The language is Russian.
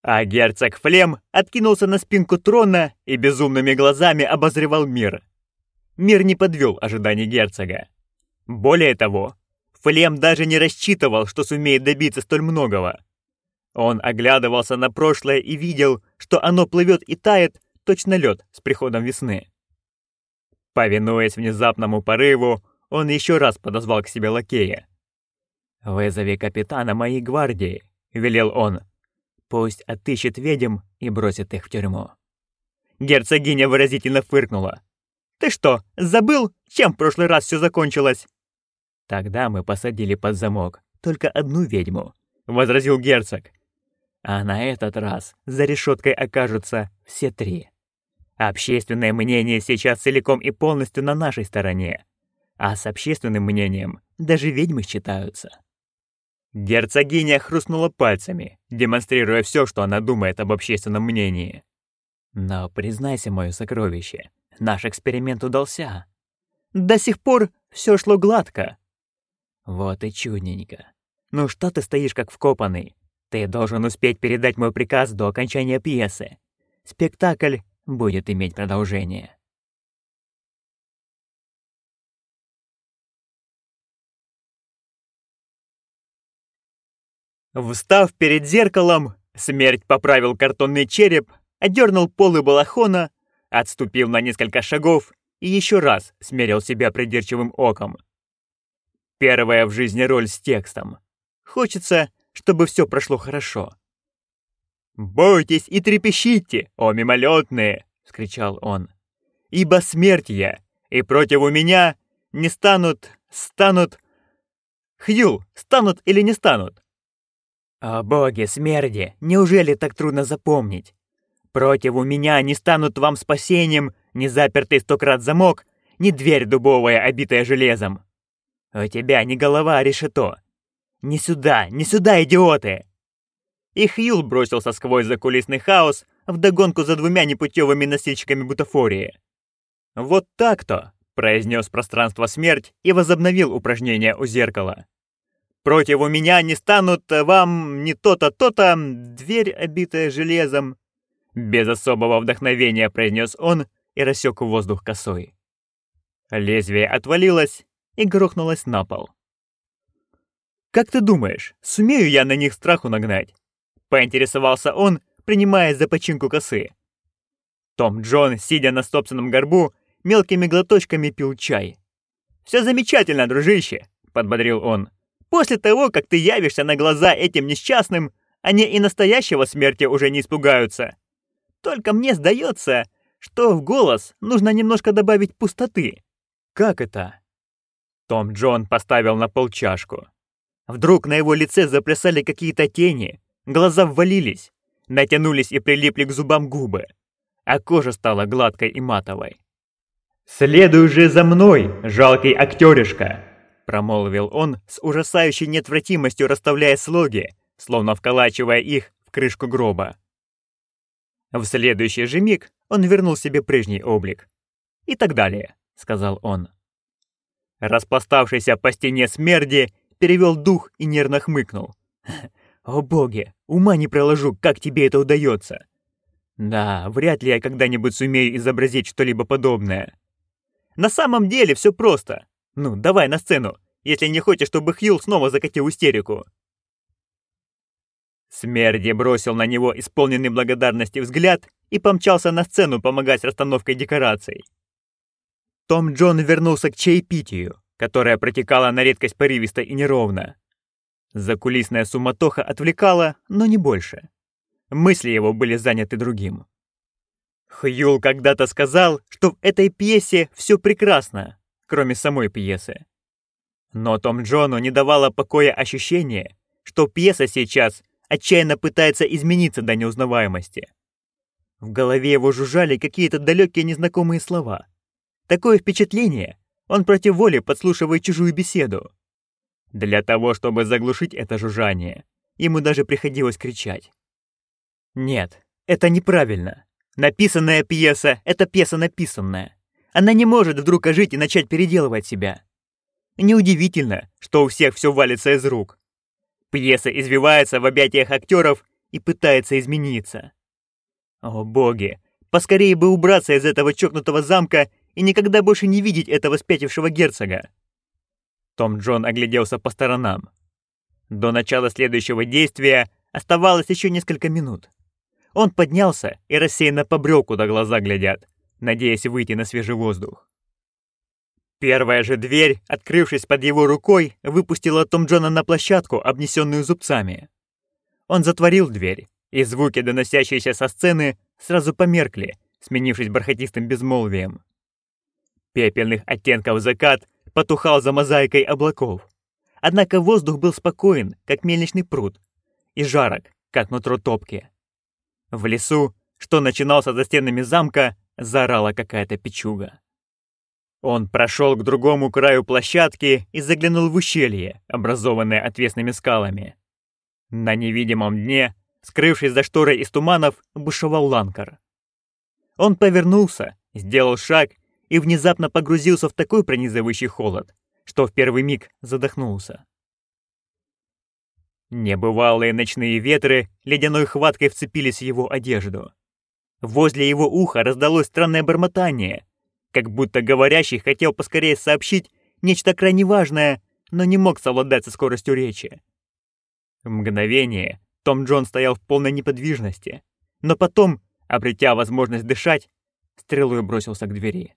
А герцог Флем откинулся на спинку трона и безумными глазами обозревал мир. Мир не подвел ожиданий герцога. Более того, Флем даже не рассчитывал, что сумеет добиться столь многого. Он оглядывался на прошлое и видел, что оно плывет и тает, точно лед с приходом весны. Повинуясь внезапному порыву, он еще раз подозвал к себе лакея. «Вызови капитана моей гвардии», — велел он. «Пусть отыщет ведьм и бросит их в тюрьму». Герцогиня выразительно фыркнула. «Ты что, забыл, чем в прошлый раз все закончилось?» «Тогда мы посадили под замок только одну ведьму», — возразил герцог. «А на этот раз за решеткой окажутся все три. Общественное мнение сейчас целиком и полностью на нашей стороне, а с общественным мнением даже ведьмы считаются». Герцогиня хрустнула пальцами, демонстрируя все, что она думает об общественном мнении. «Но признайся, мое сокровище, наш эксперимент удался. До сих пор все шло гладко». «Вот и чудненько. Ну что ты стоишь как вкопанный? Ты должен успеть передать мой приказ до окончания пьесы. Спектакль будет иметь продолжение». Встав перед зеркалом, Смерть поправил картонный череп, одернул полы балахона, отступил на несколько шагов и еще раз смерил себя придирчивым оком. Первая в жизни роль с текстом. Хочется, чтобы все прошло хорошо. «Бойтесь и трепещите, о мимолетные!» — вскричал он. «Ибо смерть я, и противу меня не станут... Хью, станут или не станут?» «О боги, смерди, неужели так трудно запомнить? Противу меня не станут вам спасением ни запертый 100 крат замок, ни дверь дубовая, обитая железом. У тебя не голова, а решето. Не сюда, идиоты!» И Хьюл бросился сквозь закулисный хаос вдогонку за двумя непутевыми носильщиками бутафории. «Вот так-то!» — произнес пространство смерть и возобновил упражнение у зеркала. «Против меня не станут вам ни то-то, то-то, дверь, обитая железом». Без особого вдохновения произнес он и рассек воздух косой. Лезвие отвалилось и грохнулось на пол. «Как ты думаешь, сумею я на них страху нагнать?» — поинтересовался он, принимаясь за починку косы. Том Джон, сидя на собственном горбу, мелкими глоточками пил чай. «Все замечательно, дружище», — подбодрил он. «После того, как ты явишься на глаза этим несчастным, они и настоящего смерти уже не испугаются. Только мне сдается, что в голос нужно немножко добавить пустоты». «Как это?» Том Джон поставил на пол чашку. Вдруг на его лице заплясали какие-то тени, глаза ввалились, натянулись и прилипли к зубам губы, а кожа стала гладкой и матовой. «Следуй же за мной, жалкий актеришка!» — промолвил он с ужасающей неотвратимостью, расставляя слоги, словно вколачивая их в крышку гроба. В следующий же миг он вернул себе прежний облик. «И так далее», — сказал он. Распластавшийся по стене смерди перевел дух и нервно хмыкнул. «О боги, ума не приложу, как тебе это удается!» «Да, вряд ли я когда-нибудь сумею изобразить что-либо подобное». «На самом деле все просто. Ну, давай на сцену, если не хочешь, чтобы Хьюл снова закатил истерику». Смерди бросил на него исполненный благодарности взгляд и помчался на сцену помогать с расстановкой декораций. Том Джон вернулся к чаепитию, которое протекало на редкость порывисто и неровно. Закулисная суматоха отвлекала, но не больше. Мысли его были заняты другим. Хьюл когда-то сказал, что в этой пьесе все прекрасно, кроме самой пьесы. Но Том Джону не давало покоя ощущение, что пьеса сейчас отчаянно пытается измениться до неузнаваемости. В голове его жужжали какие-то далекие незнакомые слова. Такое впечатление, он против воли подслушивает чужую беседу. Для того, чтобы заглушить это жужжание, ему даже приходилось кричать. Нет, это неправильно. Написанная пьеса — это пьеса написанная. Она не может вдруг ожить и начать переделывать себя. Неудивительно, что у всех все валится из рук. Пьеса извивается в объятиях актеров и пытается измениться. О боги, поскорее бы убраться из этого чокнутого замка и никогда больше не видеть этого спятившего герцога. Том Джон огляделся по сторонам. До начала следующего действия оставалось еще несколько минут. Он поднялся и рассеянно побрел, куда глаза глядят, надеясь выйти на свежий воздух. Первая же дверь, открывшись под его рукой, выпустила Том Джона на площадку, обнесенную зубцами. Он затворил дверь, и звуки, доносящиеся со сцены, сразу померкли, сменившись бархатистым безмолвием. Пепельных оттенков закат потухал за мозаикой облаков. Однако воздух был спокоен, как мельничный пруд, и жарок, как нутро топки. В лесу, что начинался за стенами замка, заорала какая-то печуга. Он прошел к другому краю площадки и заглянул в ущелье, образованное отвесными скалами. На невидимом дне, скрывшись за шторой из туманов, бушевал Ланкар. Он повернулся, сделал шаг и внезапно погрузился в такой пронизывающий холод, что в первый миг задохнулся. Небывалые ночные ветры ледяной хваткой вцепились в его одежду. Возле его уха раздалось странное бормотание, как будто говорящий хотел поскорее сообщить нечто крайне важное, но не мог совладать со скоростью речи. В мгновение Том Джон стоял в полной неподвижности, но потом, обретя возможность дышать, стрелой бросился к двери.